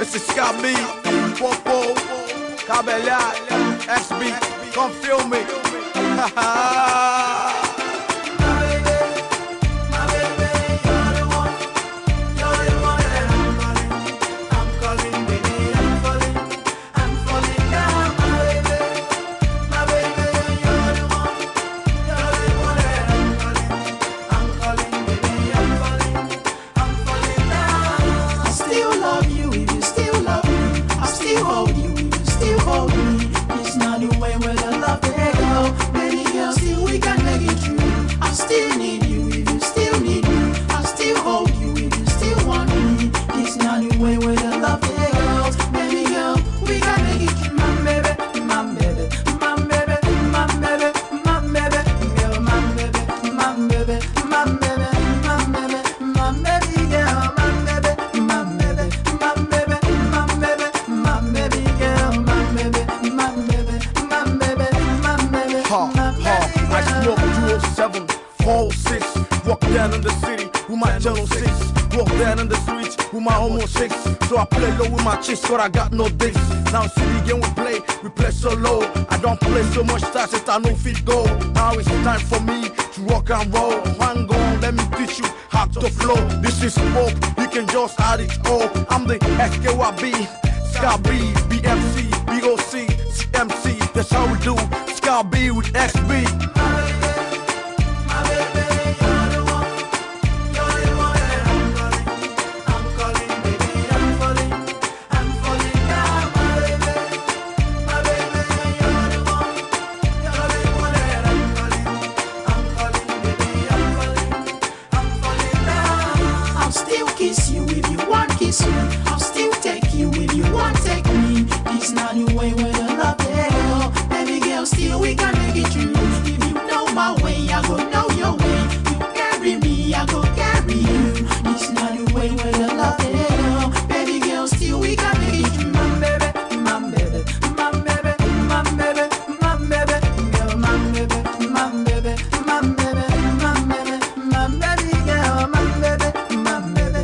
This is Scott B, Popo, Cabellat, SB, come feel me. Walk down in the city with my Jello 6. Walk down in the streets with my almost 6. So I play low with my chicks, cause I got no dicks. Now city game we play so low. I don't play so much stars since I know fit go. Now it's time for me to rock and roll. Hang on, let me teach you how to flow. This is hope, you can just add it all. I'm the SKYB, Scott B, BMC, BOC, CMC. That's how we do, Scott B with XB. I'll still take you if you want take me. This not the way where the love they go. Baby girl, still we can make it through. If you know my way, I go know your way. You carry me, I go carry you. This not the way where the love they go. Baby girl, still we can make it through. My baby, my baby, my baby, my baby, my baby, girl, my baby, my baby, my baby, my baby, my baby girl, my baby, my baby.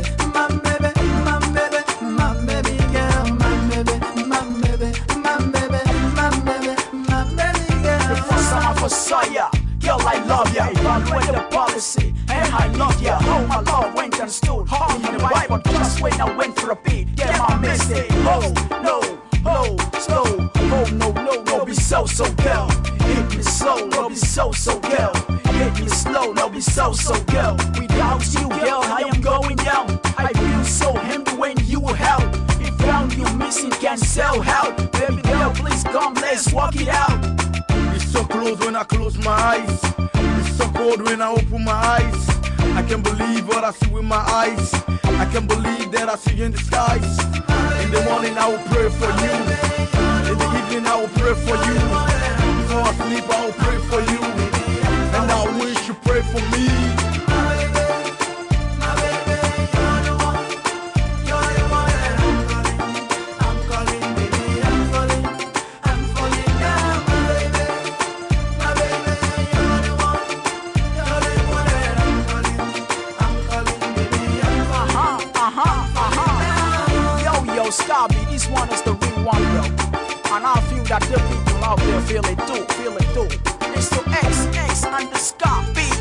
Girl, I love ya, evaluate the policy, and I love ya. How my love went and stood in the Bible just when I went for a beat. Damn, I missed it. Oh, no, oh, slow. Oh, no, be so, girl. Hit me slow, no, be so, girl. Hit me slow, no, be so, girl. Without you, girl, I am going down. I feel so empty when you help. If found you missing, can't sell help. Baby girl, please come, let's walk it out. So close when I close my eyes. It's so cold when I open my eyes. I can't believe what I see with my eyes. I can't believe that I see you in the skies. In the morning I will pray for you. In the evening I will pray for you. Before I sleep I will pray for you. And I wish you pray for me. Scott B, this one is the real one, yo. And I feel that the people out there feel it too. It's the XX and the Scott B.